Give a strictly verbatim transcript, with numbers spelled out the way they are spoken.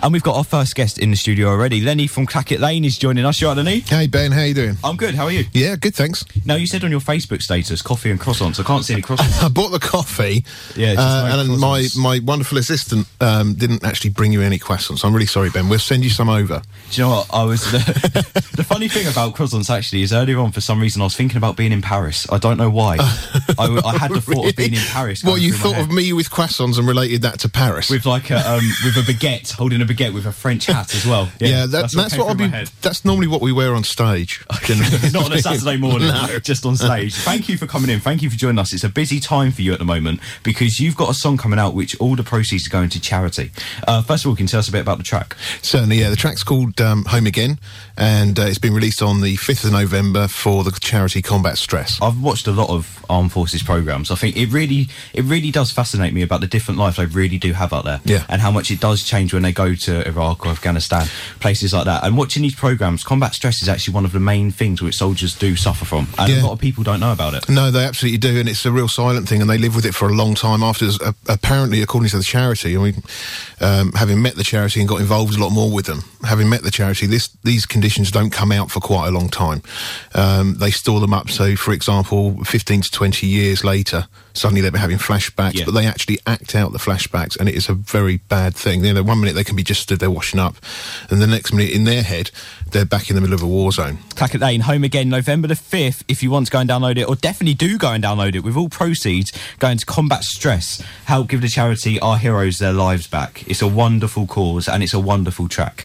And we've got our first guest in the studio already. Lenny from Clackett Lane is joining us. You all right, Lenny? Hey, Ben, how you doing? I'm good, how are you? Yeah, good, thanks. Now, you said on your Facebook status, coffee and croissants. I can't see any croissants. I bought the coffee, Yeah, just uh, no and my, croissants. my wonderful assistant um, didn't actually bring you any croissants. I'm really sorry, Ben. We'll send you some over. Do you know what? I was the, the funny thing about croissants actually is earlier on, for some reason, I was thinking about being in Paris. I don't know why. I, I had the thought Really? of being in Paris. What, going you through my thought head. of me with croissants and related that to Paris? With like a um, with a baguette, holding a baguette with a French hat as well. yeah, Yeah, that, that's, came what I'll through be. my head. That's normally what we wear on stage. generally. Not on a Saturday morning, No. just on stage. Thank you for coming in. Thank you for joining us. It's a busy time for you at the moment because you've got a song coming out which all the proceeds are going to charity. Uh, first of all, can you tell us a bit about the track? Certainly, yeah. The track's called um, Home Again, and uh, it's been released on the fifth of November for the charity Combat Stress. I've watched a lot of armed forces programs. I think it really, it really does fascinate me about the different life they really do have out there, Yeah. and how much it does change when they go to Iraq or Afghanistan, places like that. And watching these programs, combat stress is actually one of the main things which soldiers do suffer from, and Yeah. a lot of people don't know about it. No, they absolutely do, and it's a real silent thing, and they live with it for a long time afterwards. Uh, apparently, according to the charity, I mean, um, having met the charity and got involved a lot more with them, having met the charity, this, these conditions don't come out for quite a long time. Um, they store them up, so, for example, fifteen to twenty years later, suddenly they're having flashbacks, Yeah. but they actually act out the flashbacks, and it is a very bad thing. You know, one minute they can be just stood there washing up, and the next minute in their head, they're back in the middle of a war zone. Clackett Lane, Home Again, November the fifth, if you want to go and download it, or definitely do go and download it, with all proceeds going to combat stress, help give the charity Our Heroes their lives back. It's a wonderful cause, and it's a wonderful track.